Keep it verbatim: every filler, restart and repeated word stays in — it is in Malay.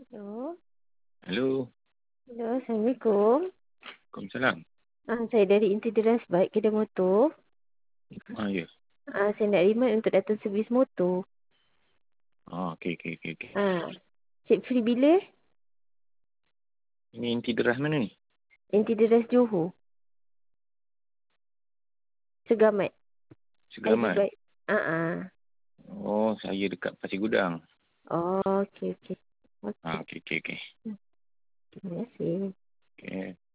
Hello. Hello. Hello, Assalamualaikum. Waalaikumsalam. Ah, saya dari Intidiras Bike Kedai Motor. Ah, ya. Ah, saya nak remind untuk datang servis motor. Ah, okey, okey, okey. okey. Ah, cik free bila? Ini inti deras mana ni? Intidiras Johor. Segamat. I D Segamat. Bike. Ah, ah. Oh, saya dekat Pasir Gudang. Oh, okey, okey. Ah, Okey. okey, okey, okey. Hmm, Terima kasih. Okey.